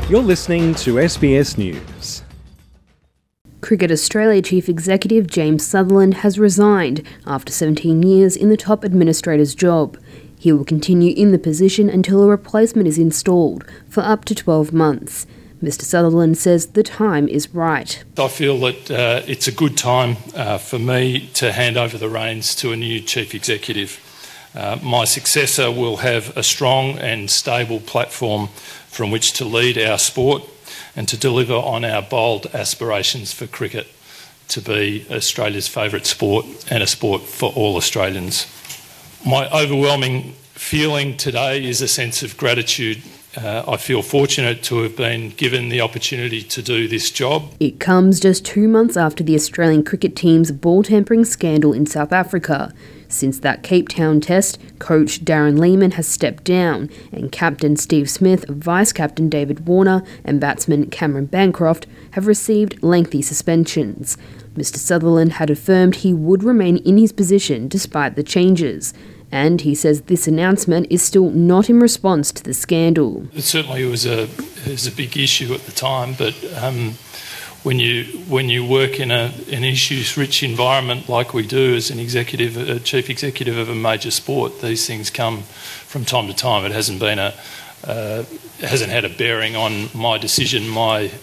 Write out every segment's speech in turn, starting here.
You're listening to SBS News. Cricket Australia Chief Executive James Sutherland has resigned after 17 years in the top administrator's job. He will continue in the position until a replacement is installed for up to 12 months. Mr Sutherland says the time is right. I feel that it's a good time for me to hand over the reins to a new Chief Executive. My successor will have a strong and stable platform from which to lead our sport and to deliver on our bold aspirations for cricket to be Australia's favourite sport and a sport for all Australians. My overwhelming feeling today is a sense of gratitude. I feel fortunate to have been given the opportunity to do this job. It comes just 2 months after the Australian cricket team's ball tampering scandal in South Africa. Since that Cape Town test, coach Darren Lehmann has stepped down and captain Steve Smith, vice-captain David Warner and batsman Cameron Bancroft have received lengthy suspensions. Mr Sutherland had affirmed he would remain in his position despite the changes. And he says this announcement is still not in response to the scandal. It certainly was a big issue at the time, but when you work in an issues-rich environment like we do as an executive, a chief executive of a major sport, these things come from time to time. It hasn't had a bearing on my decision.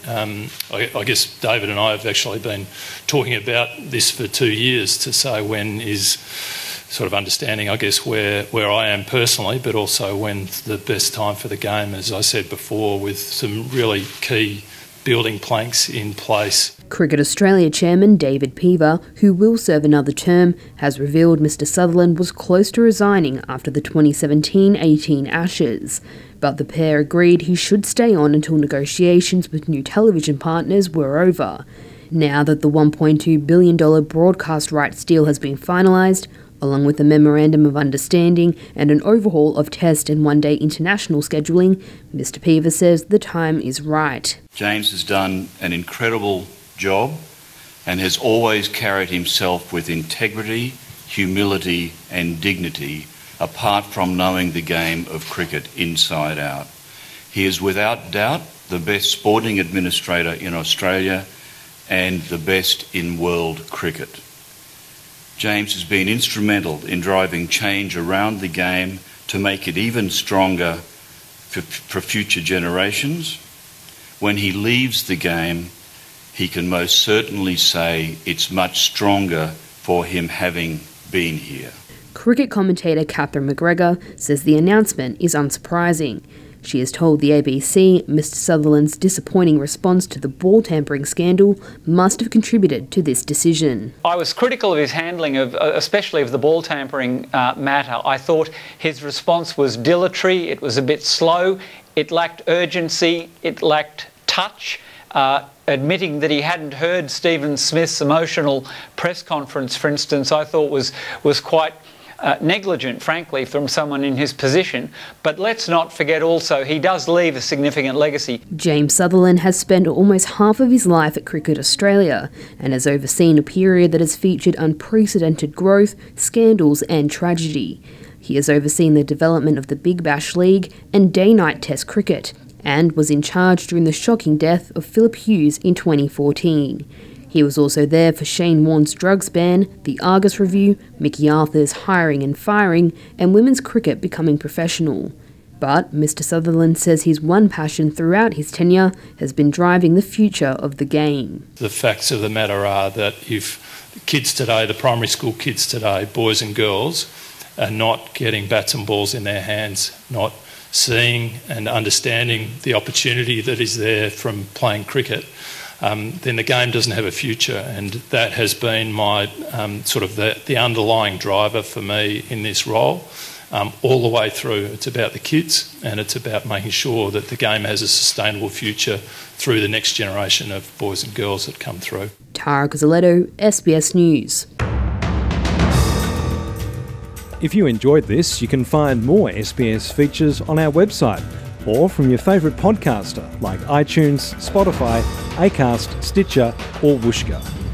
I guess David and I have actually been talking about this for 2 years to say when is sort of understanding, I guess, where I am personally, but also when's the best time for the game, as I said before, with some really key building planks in place. Cricket Australia chairman David Peever, who will serve another term, has revealed Mr Sutherland was close to resigning after the 2017-18 Ashes. But the pair agreed he should stay on until negotiations with new television partners were over. Now that the $1.2 billion broadcast rights deal has been finalised, along with a memorandum of understanding and an overhaul of Test and one-day international scheduling, Mr Peever says the time is right. James has done an incredible job and has always carried himself with integrity, humility and dignity, apart from knowing the game of cricket inside out. He is without doubt the best sporting administrator in Australia and the best in world cricket. James has been instrumental in driving change around the game to make it even stronger for future generations. When he leaves the game, he can most certainly say it's much stronger for him having been here. Cricket commentator Catherine McGregor says the announcement is unsurprising. She has told the ABC Mr Sutherland's disappointing response to the ball tampering scandal must have contributed to this decision. I was critical of his handling of, especially of the ball tampering matter. I thought his response was dilatory, it was a bit slow, it lacked urgency, it lacked touch. Admitting that he hadn't heard Stephen Smith's emotional press conference, for instance, I thought was quite negligent, frankly, from someone in his position. But let's not forget also, he does leave a significant legacy. James Sutherland has spent almost half of his life at Cricket Australia and has overseen a period that has featured unprecedented growth, scandals and tragedy. He has overseen the development of the Big Bash League and day-night Test cricket and was in charge during the shocking death of Philip Hughes in 2014. He was also there for Shane Warne's drugs ban, the Argus Review, Mickey Arthur's hiring and firing, and women's cricket becoming professional. But Mr Sutherland says his one passion throughout his tenure has been driving the future of the game. The facts of the matter are that if kids today, the primary school kids today, boys and girls, are not getting bats and balls in their hands, not seeing and understanding the opportunity that is there from playing cricket, then the game doesn't have a future, and that has been my sort of the underlying driver for me in this role all the way through. It's about the kids and it's about making sure that the game has a sustainable future through the next generation of boys and girls that come through. Tara Cozzaletto, SBS News. If you enjoyed this, you can find more SBS features on our website or from your favourite podcaster like iTunes, Spotify, Acast, Stitcher or Whooshkaa.